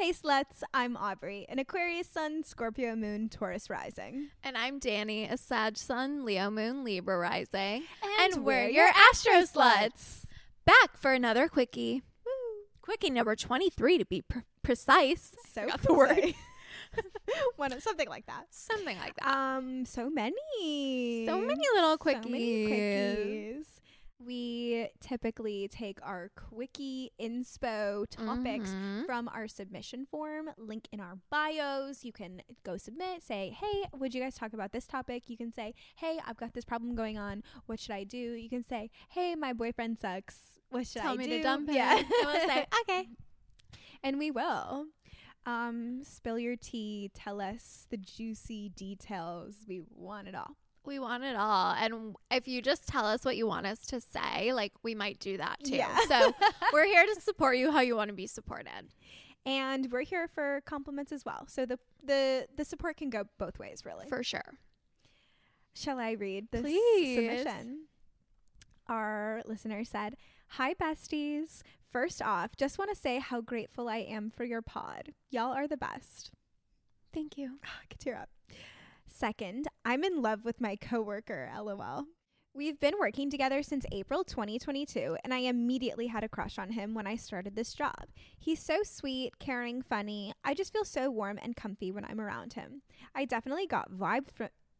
Hey sluts, I'm Aubrey, an Aquarius sun, Scorpio moon, Taurus rising. And I'm Danny, a Sag sun, Leo moon, Libra rising. And we're your Astro Sluts. Back for another quickie. Woo. Quickie number 23 to be precise. So Forgot the word. Something like that. Something like that. So many. So many little quickies. So many quickies. We typically take our quickie inspo topics from our submission form, link in our bios. You can go submit, say, hey, would you guys talk about this topic? You can say, hey, I've got this problem going on. What should I do? You can say, hey, my boyfriend sucks. What should I do? Tell me to dump him. Yeah. And we'll say, okay. And we will. Spill your tea. Tell us the juicy details. We want it all. We want it all. And if you just tell us what you want us to say, like, we might do that too. Yeah. So we're here to support you how you want to be supported. And we're here for compliments as well. So the support can go both ways, really. For sure. Shall I read this Please. submission? Our listener said, hi, besties. First off, just want to say how grateful I am for your pod. Y'all are the best. Thank you. I could tear up. Second, I'm in love with my coworker, LOL. We've been working together since April 2022, and I immediately had a crush on him when I started this job. He's so sweet, caring, funny. I just feel so warm and comfy when I'm around him. I definitely got vibes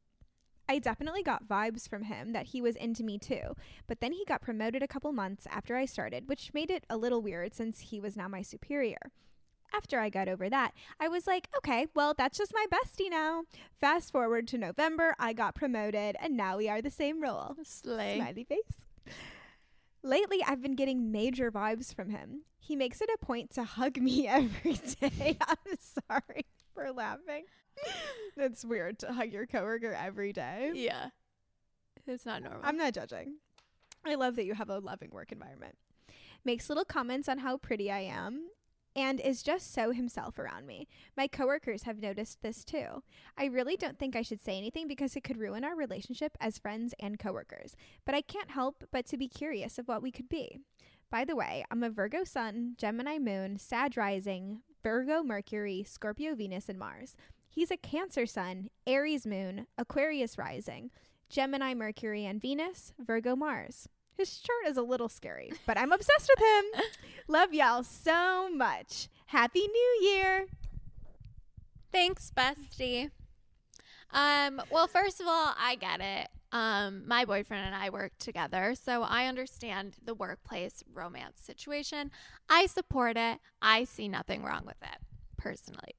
from him that he was into me too, but then he got promoted a couple months after I started, which made it a little weird since he was now my superior. After I got over that, I was like, okay, well, that's just my bestie now. Fast forward to November, I got promoted, and now we are the same role. Slay. Smiley face. Lately, I've been getting major vibes from him. He makes it a point to hug me every day. I'm sorry for laughing. It's weird to hug your coworker every day. Yeah. It's not normal. I'm not judging. I love that you have a loving work environment. Makes little comments on how pretty I am and is just so himself around me. My coworkers have noticed this too. I really don't think I should say anything because it could ruin our relationship as friends and coworkers, but I can't help but to be curious of what we could be. By the way, I'm a Virgo sun, Gemini moon, Sag rising, Virgo Mercury, Scorpio Venus, and Mars. He's a Cancer sun, Aries moon, Aquarius rising, Gemini Mercury and Venus, Virgo Mars. His chart is a little scary, but I'm obsessed with him. Love y'all so much. Happy New Year. Thanks, bestie. Well, first of all, I get it. My boyfriend and I work together, so I understand the workplace romance situation. I support it. I see nothing wrong with it, personally.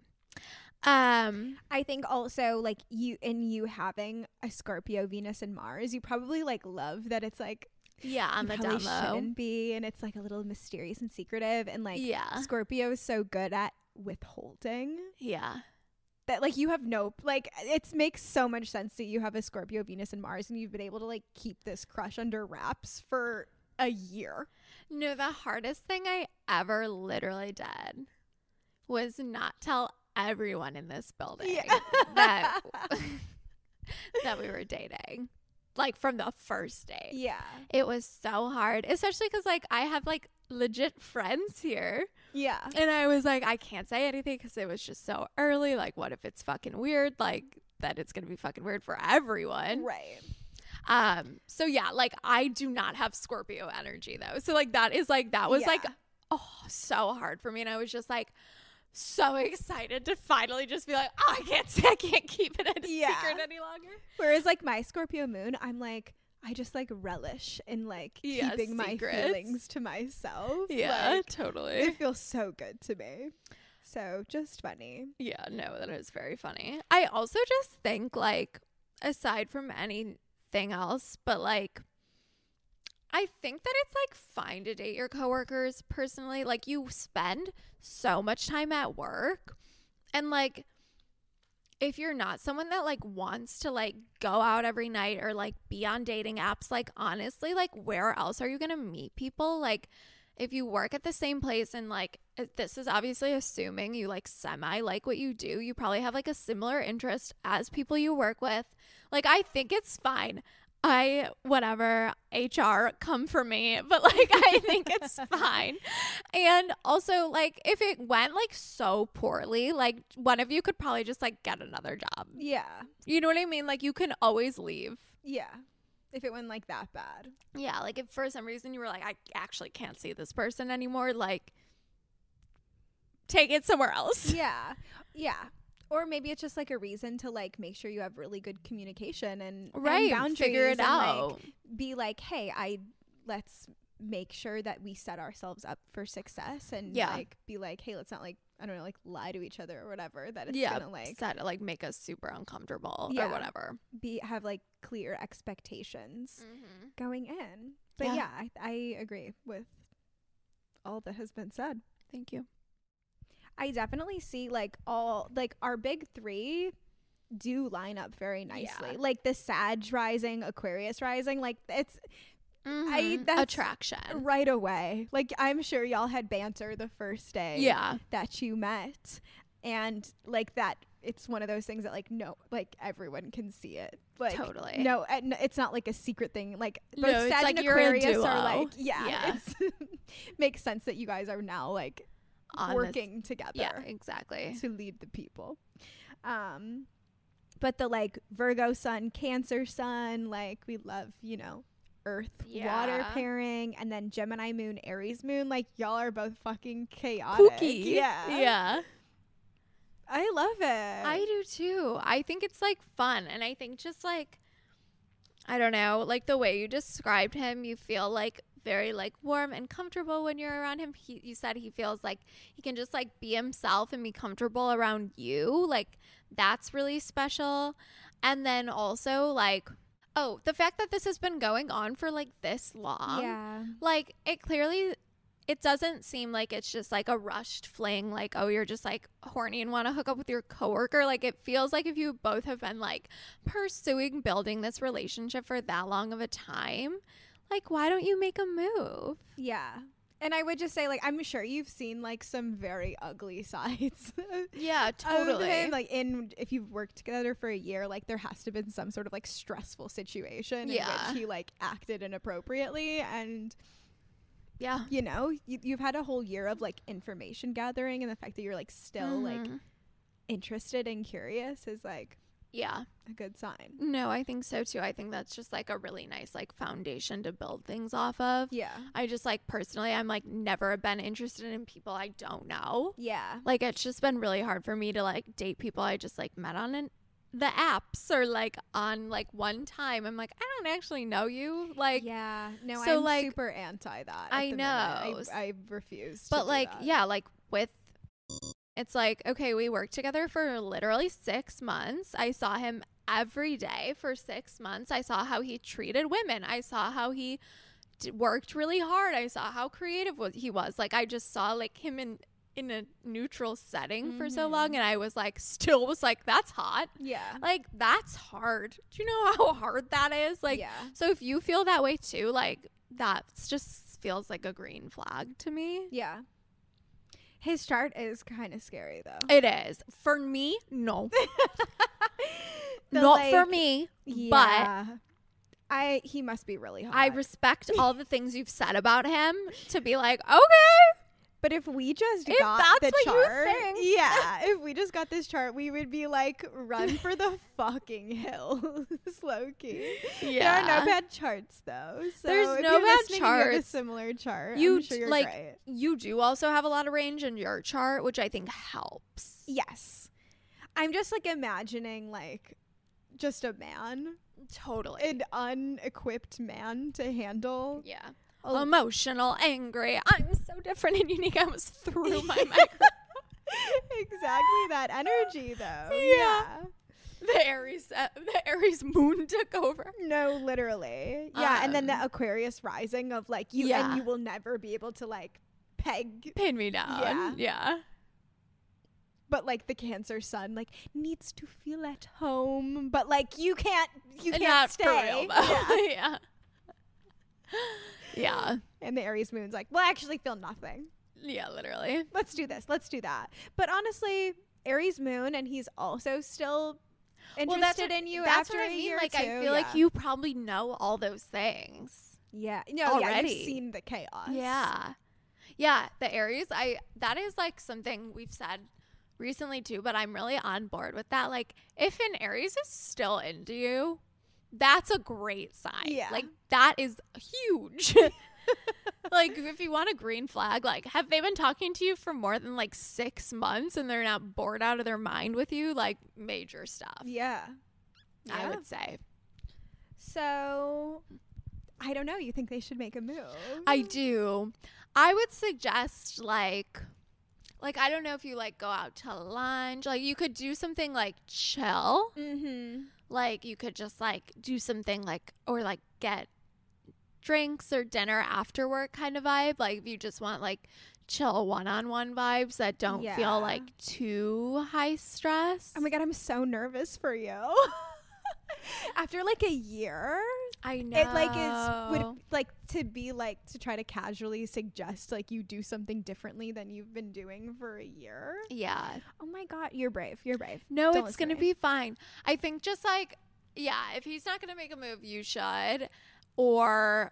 I think also like you having a Scorpio, Venus, and Mars, you probably like love that it's like on the probably demo shouldn't be, and it's like a little mysterious and secretive, and like Scorpio is so good at withholding. Yeah. That like you have it makes so much sense that you have a Scorpio, Venus, and Mars, and you've been able to like keep this crush under wraps for a year. No, the hardest thing I ever literally did was not tell everyone in this building that we were dating, like from the first date. Yeah, it was so hard, especially because like I have like legit friends here. Yeah, and I was like, I can't say anything because it was just so early. Like, what if it's fucking weird? Like that it's gonna be fucking weird for everyone, right? So yeah, like I do not have Scorpio energy though. So like that was like so hard for me, and I was just like so excited to finally just be like, I can't keep it a secret any longer. Whereas like my Scorpio moon, I'm like, I just like relish in like keeping my feelings to myself. Yeah, like, totally. It feels so good to me. So just funny. Yeah, no, that is very funny. I also just think like, aside from anything else, but like, I think that it's like fine to date your coworkers personally. Like you spend so much time at work, and like if you're not someone that like wants to like go out every night or like be on dating apps, like honestly, like where else are you going to meet people? Like if you work at the same place, and like this is obviously assuming you like semi like what you do, you probably have like a similar interest as people you work with. Like I think it's fine. whatever, HR, come for me, but like I think it's fine. And also, like, if it went like so poorly, like one of you could probably just like get another job. Yeah. You know what I mean? Like, you can always leave. Yeah. If it went like that bad. Yeah, like if for some reason you were like, I actually can't see this person anymore, like, take it somewhere else. Yeah. Yeah. Or maybe it's just like a reason to like make sure you have really good communication and boundaries. Figure it and, out. Like, be like, hey, let's make sure that we set ourselves up for success and like be like, hey, let's not like, I don't know, like lie to each other or whatever, that it's gonna like make us super uncomfortable or whatever. Have like clear expectations going in. But yeah, I agree with all that has been said. Thank you. I definitely see like all like our big three do line up very nicely. Like the Sag rising, Aquarius rising, like it's that's attraction right away. Like I'm sure y'all had banter the first day that you met, and like that it's one of those things that like no, like everyone can see it. Like totally. No, it's not like a secret thing. Like both no, Sag like and Aquarius are like it's makes sense that you guys are now like working together. Yeah, exactly. To lead the people. But the like Virgo sun, Cancer sun, like we love, you know, Earth water pairing, and then Gemini moon, Aries moon, like y'all are both fucking chaotic. Kooky. Yeah. I love it. I do too. I think it's like fun, and I think just like, I don't know, like the way you described him, you feel like very like warm and comfortable when you're around him. You said he feels like he can just like be himself and be comfortable around you. Like that's really special. And then also like, oh, the fact that this has been going on for like this long. Yeah. Like it doesn't seem like it's just like a rushed fling, like, oh, you're just like horny and want to hook up with your coworker. Like it feels like if you both have been like pursuing building this relationship for that long of a time, like, why don't you make a move? Yeah. And I would just say, like, I'm sure you've seen, like, some very ugly sides. Yeah, totally. Like, if you've worked together for a year, like, there has to have been some sort of, like, stressful situation in which he, like, acted inappropriately. And, you know, you've had a whole year of, like, information gathering. And the fact that you're, like, still, like, interested and curious is, like... Yeah. A good sign. No, I think so too. I think that's just like a really nice like foundation to build things off of. Yeah. I just like personally, I'm like never been interested in people I don't know. Yeah. Like it's just been really hard for me to like date people I just like met on the apps or like on like one time. I'm like, I don't actually know you. Like, yeah. No, so I'm like, super anti that. I know. I refuse to But do like, that. yeah, like with... It's like, okay, we worked together for literally 6 months. I saw him every day for 6 months. I saw how he treated women. I saw how he worked really hard. I saw how creative he was. Like, I just saw like him in a neutral setting for so long. And I was like, still was like, that's hot. Yeah. Like, that's hard. Do you know how hard that is? Like, so if you feel that way too, like, that just feels like a green flag to me. Yeah. His chart is kind of scary, though. It is. For me, no. Not like, for me, but he must be really hot. I respect all the things you've said about him to be like, okay. But if we just if got that's the what chart, you think. if we just got this chart, we would be like, run for the fucking hills, low key. Yeah. There are no bad charts though. So there's if no you're bad listening and you have a charts. similar chart. You I'm sure you're like great. you do also have a lot of range in your chart, which I think helps. Yes, I'm just like imagining like just a man, totally an unequipped man to handle. Yeah. Emotional, angry. I'm so different and unique. I almost threw my microphone. Exactly that energy, though. Yeah. The Aries moon took over. No, literally. Yeah, and then the Aquarius rising of like you, and you will never be able to like pin me down. Yeah. But like the Cancer sun, like needs to feel at home, but like you can't not stay. For real, though. Yeah. Yeah. And the Aries moon's like, well, I actually feel nothing. Yeah, literally. Let's do this. Let's do that. But honestly, Aries moon, and he's also still interested in you that's after what I a mean. year Like, or two. I feel like you probably know all those things. Yeah. No, already. Yeah, you've seen the chaos. Yeah. Yeah, the Aries, that is like something we've said recently too, but I'm really on board with that. Like, if an Aries is still into you, that's a great sign. Yeah. Like, that is huge. Like, if you want a green flag, like, have they been talking to you for more than like 6 months and they're not bored out of their mind with you? Like, major stuff. Yeah. I Yeah. would say. So, I don't know. You think they should make a move? I do. I would suggest like I don't know if you like go out to lunch. Like, you could do something like chill. Mm-hmm. Like, you could just like do something like, or like get drinks or dinner after work kind of vibe. Like, if you just want like chill one-on-one vibes that don't Yeah. feel like too high stress. Oh my God, I'm so nervous for you. After like a year, I know. it like would like to be like to try to casually suggest like you do something differently than you've been doing for a year. Yeah. Oh my God, you're brave. You're brave. No, Don't it's listen going to to me. be fine. I think just like, yeah, if he's not going to make a move, you should. Or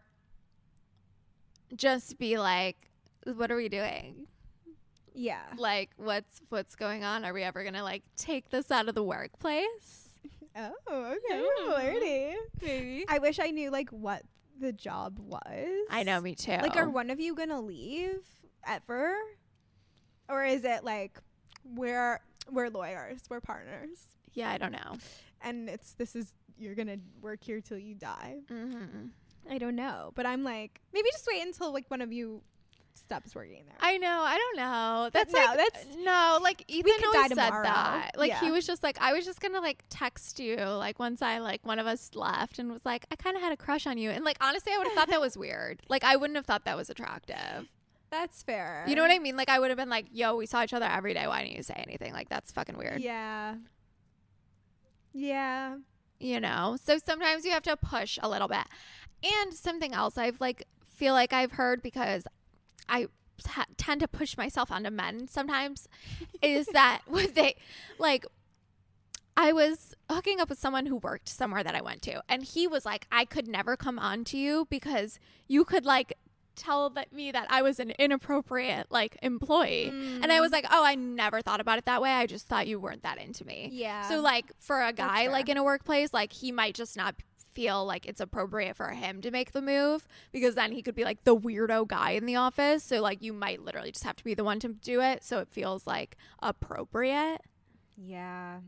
just be like, what are we doing? Yeah. Like, what's going on? Are we ever going to like take this out of the workplace? Oh, okay. Mhm. Flirty. Maybe. I wish I knew like what the job was. I know, me too. Like, are one of you gonna leave ever, or is it like we're lawyers, we're partners, Yeah, I don't know. and you're gonna work here till you die? Mm-hmm. I don't know, but I'm like, maybe just wait until like one of you stops working there. I know. I don't know. But That's no, like, that's- no, like Ethan could always die said tomorrow. that. Like, Yeah. he was just like, I was just gonna like text you like once I like one of us left and was like, I kind of had a crush on you, and like honestly, I would have thought that was weird. Like, I wouldn't have thought that was attractive. That's fair. You know what I mean? Like, I would have been like, yo, we saw each other every day. Why didn't you say anything? Like, that's fucking weird. Yeah. Yeah. You know? So sometimes you have to push a little bit. And something else I've like feel like I've heard, because I tend to push myself onto men sometimes, is that when they like, I was hooking up with someone who worked somewhere that I went to, and he was like, I could never come on to you because you could like tell me that I was an inappropriate like employee. And I was like, oh, I never thought about it that way. I just thought you weren't that into me. Yeah. So like for a guy fair. like in a workplace, like he might just not feel like it's appropriate for him to make the move, because then he could be like the weirdo guy in the office. So like you might literally just have to be the one to do it, so it feels like appropriate. Yeah.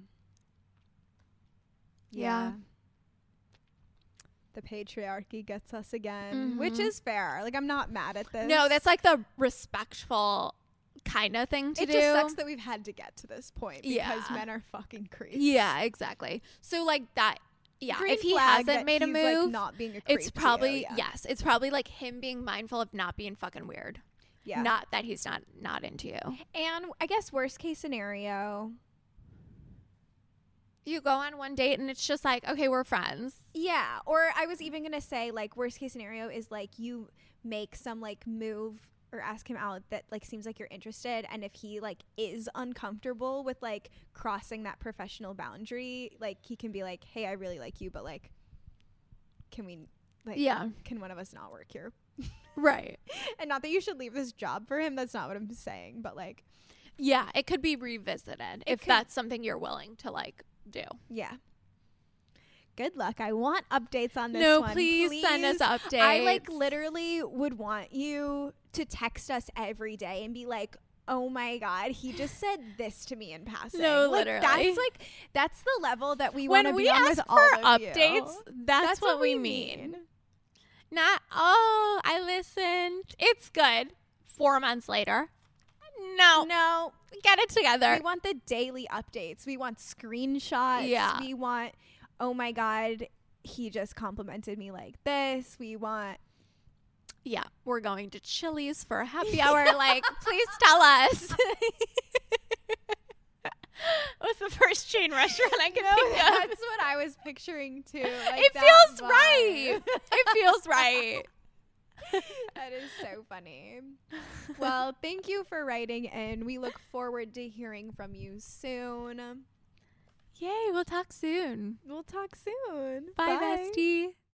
Yeah. The patriarchy gets us again, which is fair. Like, I'm not mad at this. No, that's like the respectful kind of thing to it do. just sucks that we've had to get to this point because Yeah. men are fucking creeps. Yeah, exactly. So like that. Yeah, Green if he flag hasn't that made a he's, move, like, not being a creep it's to probably you, yeah. yes, it's probably like him being mindful of not being fucking weird. Yeah. Not that he's not into you. And I guess worst case scenario. You go on one date and it's just like, okay, we're friends. Yeah. Or I was even gonna say like worst case scenario is like you make some like move or ask him out that like seems like you're interested, and if he like is uncomfortable with like crossing that professional boundary, like he can be like, hey, I really like you, but like can we like Yeah. can one of us not work here? Right. And not that you should leave this job for him, that's not what I'm saying, but like Yeah, it could be revisited if could. that's something you're willing to like do. yeah. Good luck. I want updates on this No, one. please send us updates. I like literally would want you to text us every day and be like, oh my God, he just said this to me in passing. No, like, literally. That's the level that we want to when be we on ask with for all of updates, you. that's what we mean. Not, oh, I listened. It's good. 4 months later. No. No, Get it together. we want the daily updates. We want screenshots. Yeah. We want, oh my God, he just complimented me like this. We want, Yeah, we're going to Chili's for a happy hour. Like, please tell us. What's the first chain restaurant I can think of? that's what I was picturing too. Like It that feels vibe. right. It feels right. That is so funny. Well, thank you for writing in. We look forward to hearing from you soon. Yay, we'll talk soon. We'll talk soon. Bye. Bestie.